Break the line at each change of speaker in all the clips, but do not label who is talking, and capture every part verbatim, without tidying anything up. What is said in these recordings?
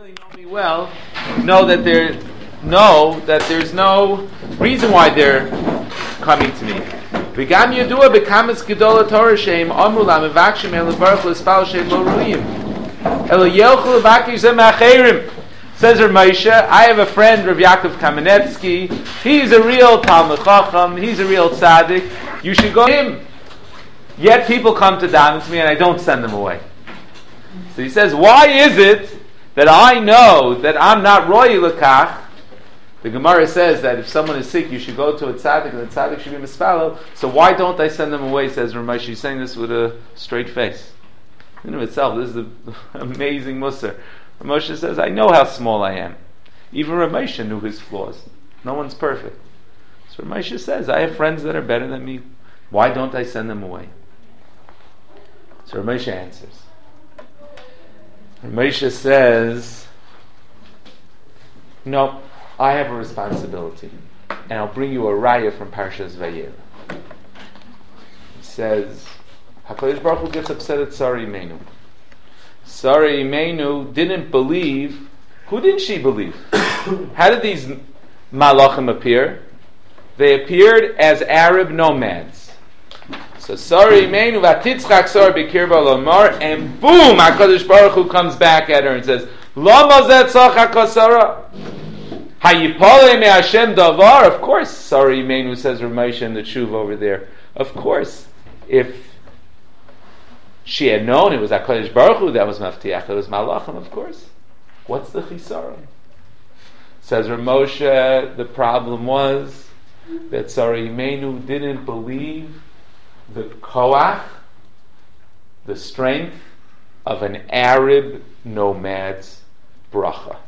really know me well know that there know that there's no reason why they're coming to me. V'gam yadua b'kamas gedola Torah sheim amru lamevakshim el baruch l'spal sheim lo ruim el yelchu levakish zeh ma'acherim. Says Rav Moshe, I have a friend, Rav Yaakov Kamenetsky. He's a real Talmud Chacham. He's a real tzaddik. You should go to him. Yet people come to daven to me and I don't send them away. So he says, why is it that I know that I'm not roy lekach? The Gemara says that if someone is sick, you should go to a tzaddik, and the tzaddik should be mispalo. So why don't I send them away? Says Rav Moshe. He's saying this with a straight face. In of itself, this is an amazing musar. Rav Moshe says, I know how small I am. Even Rav Moshe knew his flaws. No one's perfect. So Rav Moshe says, I have friends that are better than me. Why don't I send them away? So Rav Moshe answers. Rav Moshe says, no, I have a responsibility. And I'll bring you a raya from Parshas Vayera. He says, HaKadosh Baruch Hu gets upset at Sarah Imenu. Sarah Imenu didn't believe. Who didn't she believe? How did these malachim appear? They appeared as Arab nomads. So Sarah Imenu v'atitzchak Sarah b'kirba lomar, and boom, HaKadosh Baruch Hu comes back at her and says, Lama zeh tzachak Sarah? Hayipolei me Hashem davar? Of course, Sarah Imenu, says Rav Moshe in the Tshuva over there. Of course, if she had known it was HaKadosh Baruch Hu that was maftiach, it was malachim, of course. What's the chisaron? Says Rav Moshe, the problem was that Sarah Imenu didn't believe the koach, the strength of an Arab nomad's bracha.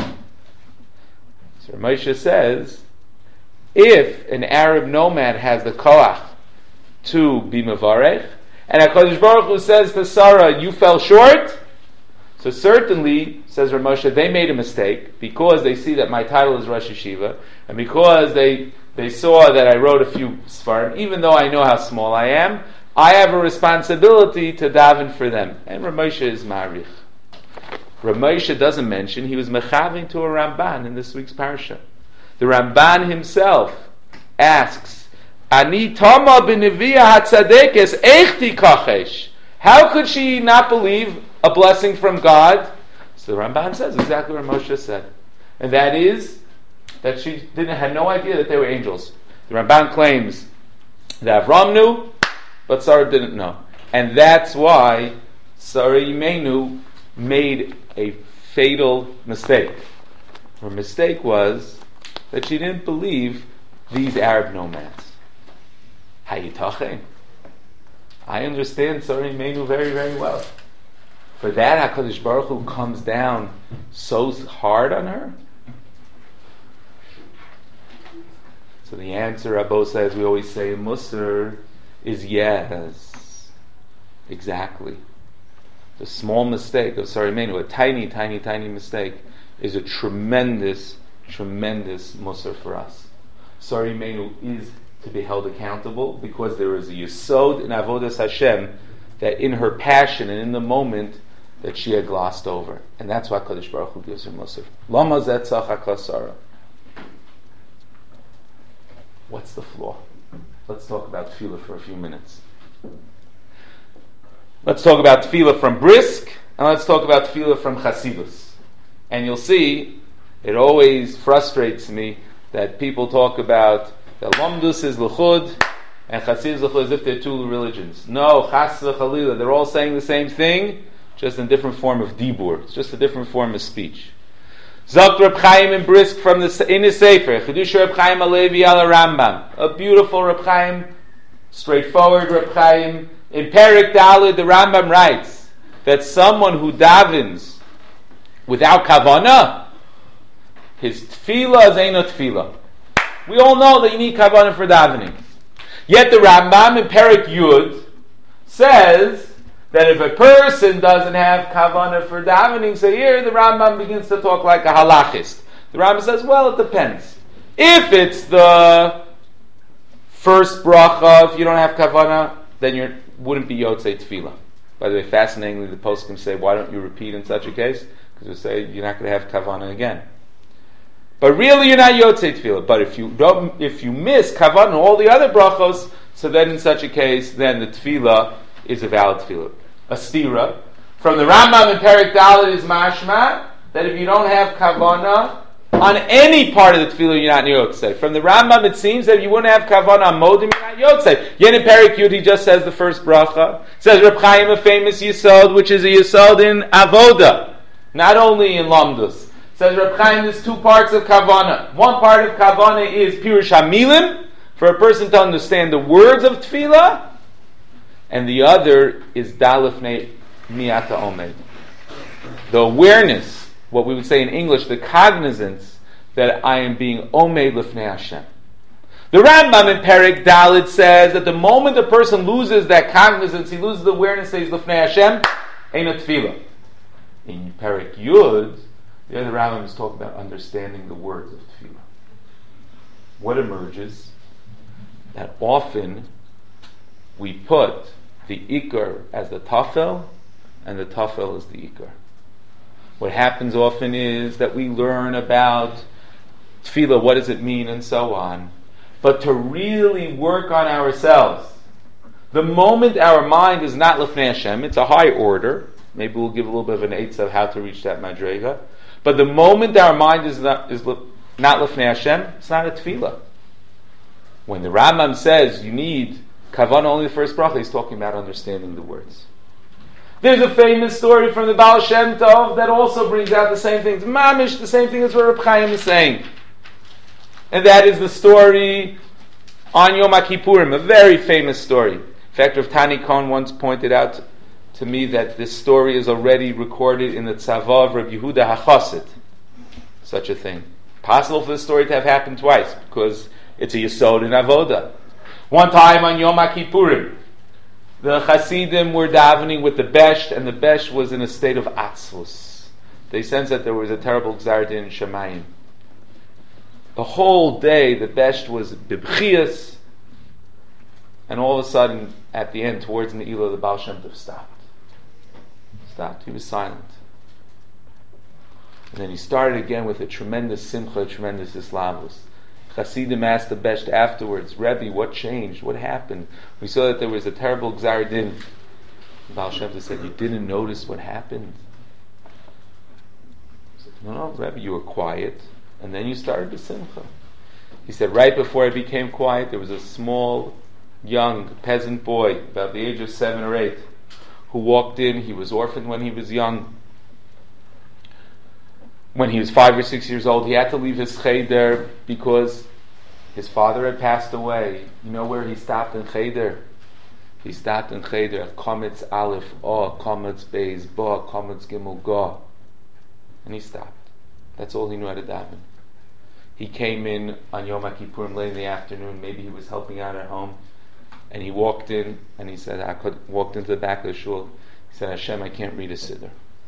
So Rav Moshe says, if an Arab nomad has the koach to be mevarech, and HaKadosh Baruch Hu says to Sarah, you fell short, so certainly, says Rav Moshe, they made a mistake because they see that my title is Rosh Yeshiva, and because they they saw that I wrote a few Sfarim, even though I know how small I am, I have a responsibility to daven for them. And Rav Moshe is Ma'arich. Rav Moshe doesn't mention he was mechaving to a Ramban in this week's parsha. The Ramban himself asks, Ani tama b'neviyah hatzadekes echti kachesh. How could she not believe a blessing from God? So the Ramban says exactly what Moshe said, and that is that she didn't had no idea that they were angels. The Ramban claims that Avram knew, but Sarah didn't know, and that's why Sarah Imenu made a fatal mistake. Her mistake was that she didn't believe these Arab nomads. Hayitachem. I understand Sarah Imenu very, very well. For that, HaKadosh Baruch Hu comes down so hard on her. So the answer, Rabbo says, we always say in Musar, is yes. Exactly. The small mistake of Sarah Imenu, a tiny, tiny, tiny mistake, is a tremendous, tremendous Musar for us. Sarah Imenu is to be held accountable because there is a yesod in Avodas Hashem that in her passion and in the moment that she had glossed over. And that's why HaKadosh Baruch Hu gives her Musar. Lama zeh tzachak Sarah. What's the flaw? Let's talk about tefillah for a few minutes. Let's talk about tefillah from Brisk, and let's talk about tefillah from Chasidus. And you'll see, it always frustrates me that people talk about that Lamdus is L'chud, and Chasidus L'chud as if they're two religions. No, Chas v'Chalila, they're all saying the same thing, just in a different form of dibur. It's just a different form of speech. Zok Reb Chaim in Brisk from the in his Sefer, Chedush Reb Chaim Alevi al Rambam. A beautiful Reb Chaim, straightforward Reb Chaim. In Perek Daled, the Rambam writes that someone who davens without kavanah, his tefillah is ain't tefillah. We all know that you need kavanah for davening. Yet the Rambam in Perek Yud says that if a person doesn't have kavanah for davening, so here the Rambam begins to talk like a halachist. The Rambam says, well, it depends. If it's the first bracha, if you don't have kavanah, then you wouldn't be yotzei tefillah. By the way, fascinatingly, the poskim say, why don't you repeat in such a case? because you say you're not going to have kavana again. But really, you're not yotzei tefillah. But if you don't, if you miss kavana and all the other brachos, so then in such a case, then the tefillah is a valid tefillah. A stira from the Rambam in Perek Dalet is mashma that if you don't have kavana on any part of the tefillah, you're not yotzei. From the Rambam, it seems that if you wouldn't have kavana on modim, you're not yotzei. Yet in Perek Yud, he just says the first bracha. Says Reb Chaim, a famous yisod, which is a yisod in avoda, not only in lamdus. Says Reb Chaim, there's two parts of kavana. One part of kavana is pirush hamilim, for a person to understand the words of tefillah, and the other is dalifnei miata omed, the awareness, what we would say in English, the cognizance that I am being omed lifnei Hashem. The Rambam in Perek Dalet says that the moment a person loses that cognizance, he loses the awareness that he's lifnei Hashem, ain't a tefillah. In Perek Yud, the other Rambam is talking about understanding the words of tefillah. What emerges? That often we put the ikar as the tafel, and the tafel is the ikar. What happens often is that we learn about tefillah, what does it mean, and so on. But to really work on ourselves, the moment our mind is not lifnei Hashem, it's a high order. Maybe we'll give a little bit of an eitzah of how to reach that madrega. But the moment our mind is not is not lifnei Hashem, it's not a tefillah. When the Rambam says you need kavanah only the first bracha, he's talking about understanding the words. There's a famous story from the Baal Shem Tov that also brings out the same thing. It's mamish, the same thing as what Reb Chaim is saying. And that is the story on Yom Kippurim, a very famous story. In fact, Rav Tani Cohen once pointed out to me that this story is already recorded in the Tzava of Reb Yehuda HaChassid. Such a thing. Possible for this story to have happened twice, because it's a yesod in avoda. One time on Yom Kippurim, the Hasidim were davening with the Besht, and the Besht was in a state of atzvus. They sensed that there was a terrible gzar din in Shemayim. The whole day, the Besht was bibchias, and all of a sudden, at the end, towards Ne'ilah, the Baal Shem Tov stopped. Stopped. He was silent. And then he started again with a tremendous simcha, a tremendous islavus. Hasidim asked the Besht afterwards, Rebbe, what changed? What happened? We saw that there was a terrible gzar din. The Baal Shem Tov said, you didn't notice what happened? He said, no, no, Rebbe, you were quiet, and then you started the simcha. He said, right before I became quiet, there was a small, young peasant boy, about the age of seven or eight, who walked in. He was orphaned when he was young. When he was five or six years old, he had to leave his cheder because his father had passed away. You know where he stopped in cheder? He stopped in cheder at Kometz Aleph, Oh, Kometz Beis, Ba, Kometz Gimel, Ga. And he stopped. That's all he knew how to daven. He came in on Yom Kippurim late in the afternoon. Maybe he was helping out at home. And he walked in, and he said, I could walked into the back of the shul. He said, Hashem, I can't read a siddur,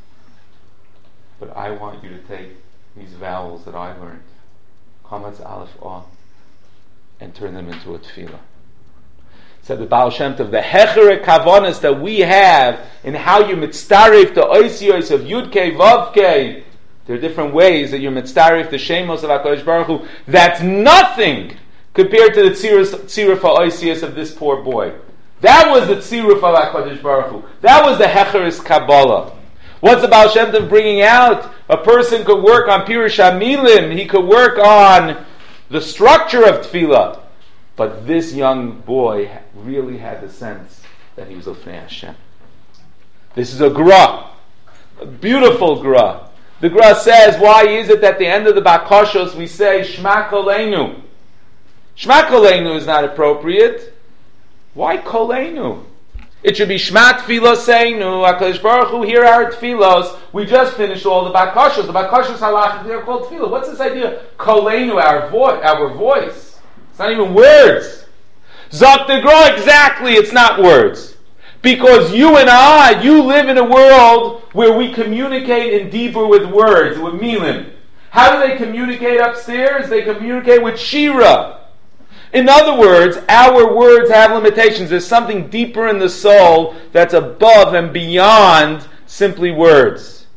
but I want you to take these vowels that I learned, Kometz Aleph Ah, and turn them into a tefillah. Said the Baal Shem Tov, the hechere kavanas that we have in how you mitztarif the oisiyos of Yud-Kei, Vav-Kei, there are different ways that you're mitztarif the shemos of HaKadosh Baruch Hu. That's nothing compared to the tziruf ha'oisiyos of this poor boy. That was the tziruf of HaKadosh Baruch Hu. That was the hecheres Kabbalah. What's the Baal Shem Tov bringing out? A person could work on Pirush HaMilim. He could work on the structure of tefillah. But this young boy really had the sense that he was Lifnei Hashem. This is a gra, a beautiful gra. The gra says, why is it that at the end of the Bakashos we say Shema Koleinu? Shema Koleinu is not appropriate. Why Koleinu? It should be Shema Tfiloseinu, HaKadosh Baruch Hu, hear our tfilos. We just finished all the Bakashos. The Bakashos halachically are called tfilah. What's this idea? Koleinu, our, vo- our voice. It's not even words. Zok de Gra, exactly, it's not words. Because you and I, you live in a world where we communicate in deeper with words, with milim. How do they communicate upstairs? They communicate with shira. In other words, our words have limitations. There's something deeper in the soul that's above and beyond simply words.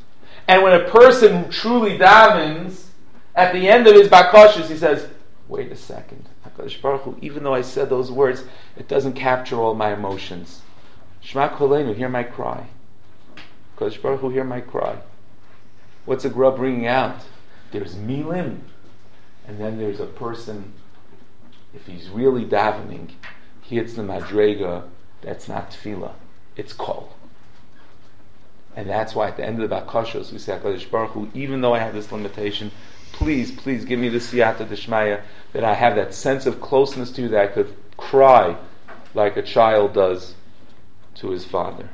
And when a person truly davens, at the end of his bakashas, he says, wait a second, HaKadosh Baruch Hu, even though I said those words, it doesn't capture all my emotions. Shema Kolenu, hear my cry. HaKadosh Baruch Hu, hear my cry. What's a grub bringing out? There's milim, and then there's a person, if he's really davening, he hits the madrega, that's not tefillah, it's kol. And that's why at the end of the bakashos we say, HaKadosh Baruch Hu, even though I have this limitation, please, please give me the siyata d'shmaya, that I have that sense of closeness to you, that I could cry like a child does to his father.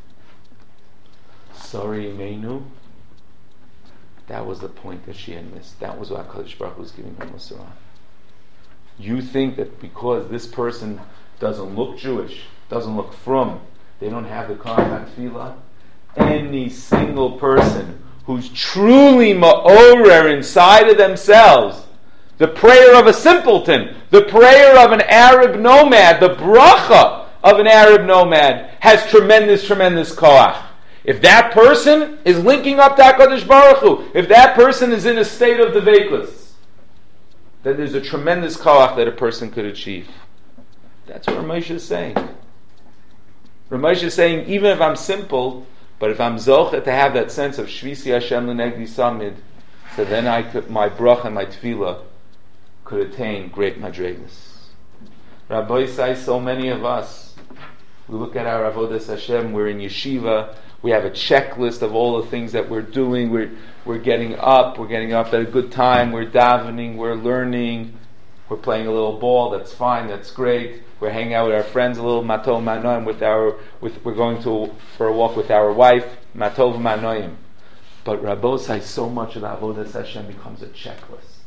Sorry, Meinu. That was the point that she had missed. That was what HaKadosh Baruch Hu was giving her Musar on. You think that because this person doesn't look Jewish, doesn't look frum, they don't have the Kohen HaTfilah, any single person who's truly ma'orer inside of themselves, the prayer of a simpleton, the prayer of an Arab nomad, the bracha of an Arab nomad, has tremendous, tremendous koach. If that person is linking up to HaKadosh Baruch Hu, if that person is in a state of devekus, then there's a tremendous koach that a person could achieve. That's what Ramesh is saying. Ramesh is saying, even if I'm simple, but if I'm zochet to have that sense of Shvisi Hashem L'negdi Samid, so then I could, my bracha and my tefillah could attain great madregas. Rabbi say, so many of us, we look at our avodas Hashem, we're in yeshiva, we have a checklist of all the things that we're doing, we're, we're getting up, we're getting up at a good time, we're davening, we're learning, we're playing a little ball, that's fine, that's great. We're hanging out with our friends a little, matov manoim, with our, with, we're going to for a walk with our wife, matov manoim. But Rabbosai, so much of the avodas Hashem becomes a checklist.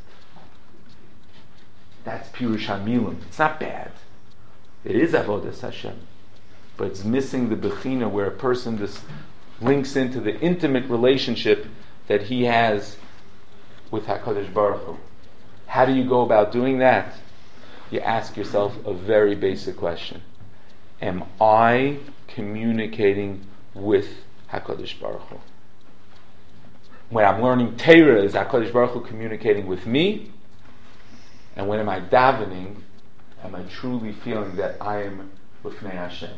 That's pirush hamilim. It's not bad. It is avodas Hashem, but it's missing the bechina where a person just links into the intimate relationship that he has with HaKadosh Baruch Hu. How do you go about doing that? You ask yourself a very basic question. Am I communicating with HaKadosh Baruch Hu? When I'm learning Torah, is HaKadosh Baruch Hu communicating with me? And when am I davening, am I truly feeling that I am with Lifnei Hashem?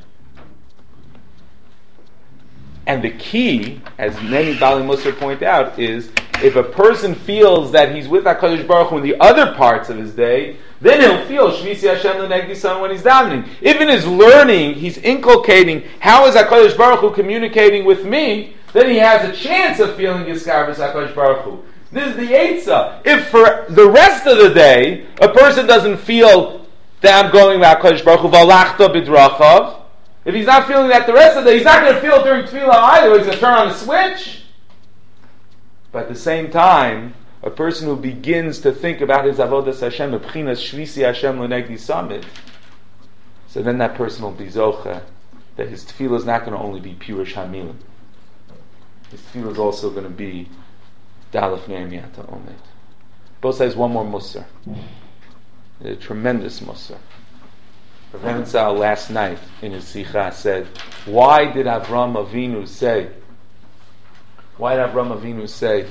And the key, as many Bali Musar point out, is if a person feels that he's with HaKadosh Baruch Hu in the other parts of his day, then he'll feel Shvisi Hashem L'negdi Samid when he's davening. If in his learning, he's inculcating how is HaKadosh Baruch Hu communicating with me, then he has a chance of feeling Yiskarvus HaKadosh Baruch Hu. This is the Eitzah. If for the rest of the day, a person doesn't feel that I'm going with HaKadosh Baruch Hu, V'alachta b'drachav, if he's not feeling that the rest of the day, he's not going to feel it during Tefillah either. He's going to turn on the switch. But at the same time, a person who begins to think about his avodas Hashem, b'chinas shvisi Hashem l'negdi samid, so then that person will be zocha that his tefillah is not going to only be pirush hamilim. His tefillah is also going to be dalaf ne'emiyata omed. Both says one more musar, a tremendous musar. Rav Enzal last night in his Sikha said, why did Avram Avinu say, why did Avram Avinu say,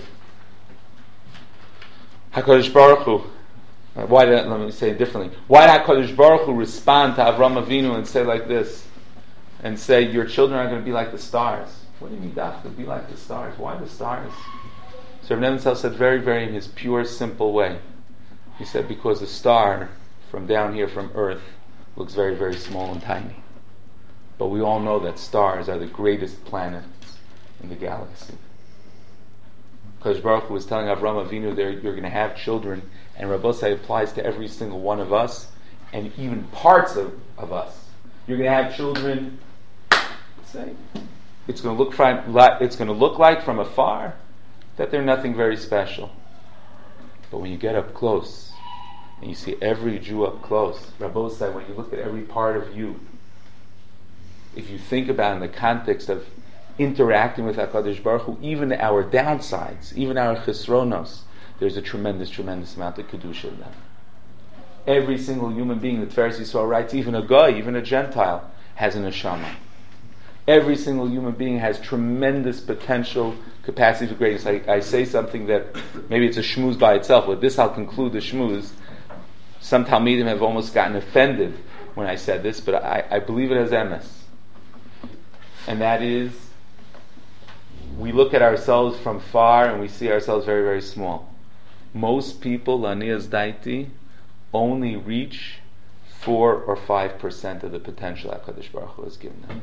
HaKadosh Baruch Hu, uh, why did, let me say it differently, why did HaKadosh Baruch Hu respond to Avram Avinu and say like this, and say, your children are going to be like the stars? What do you mean, Daf, to be like the stars? Why the stars? So Rav Enzal said very, very in his pure, simple way. He said, because a star from down here from Earth looks very, very small and tiny. But we all know that stars are the greatest planets in the galaxy. Because Baruch Hu was telling Avram Avinu there, you're going to have children, and Rabbosai applies to every single one of us, and even parts of, of us. You're going to have children, say, it's going to look from, it's going to look like from afar that they're nothing very special. But when you get up close, and you see every Jew up close, Rabbosai, when you look at every part of you, if you think about it in the context of interacting with HaKadosh Baruch Hu, even our downsides, even our chisronos, there's a tremendous, tremendous amount of kedusha in them. Every single human being, the Tiferes Yisrael writes, even a guy, even a Gentile, has an neshama. Every single human being has tremendous potential capacity for greatness. I, I say something that maybe it's a shmooze by itself. With this, I'll conclude the shmooze. Some Talmidim have almost gotten offended when I said this, but I, I believe it as emes. And that is, we look at ourselves from far and we see ourselves very, very small. Most people, Lanias Daiti, only reach four or five percent of the potential HaKadosh Baruch Hu has given them.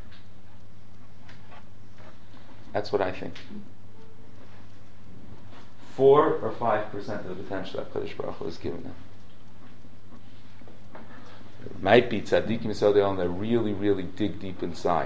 That's what I think. Four or five percent of the potential HaKadosh Baruch Hu has given them. It might be tzaddikim yisrael that really, really dig deep inside.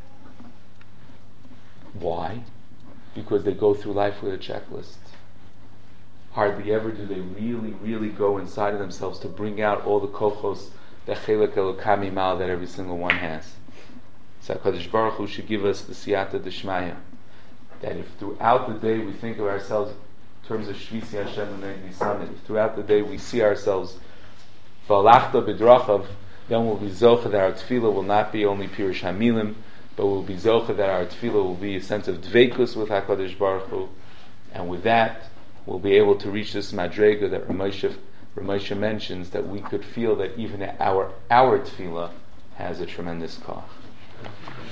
Why? Because they go through life with a checklist. Hardly ever do they really, really go inside of themselves to bring out all the kochos, the chelek elokam imal that every single one has. So HaKadosh Baruch Hu should give us the siyata d'shmaya, that if throughout the day we think of ourselves in terms of shvisi Hashem and Nisanim, if throughout the day we see ourselves v'alachta b'drachav, then we'll be zocha that our tefillah will not be only pirush hamilim, but we'll be zocha that our tefillah will be a sense of dveikus with HaKadosh Baruch Hu, and with that we'll be able to reach this madrega that Ramosha, Ramosha mentions, that we could feel that even our our tefillah has a tremendous koch.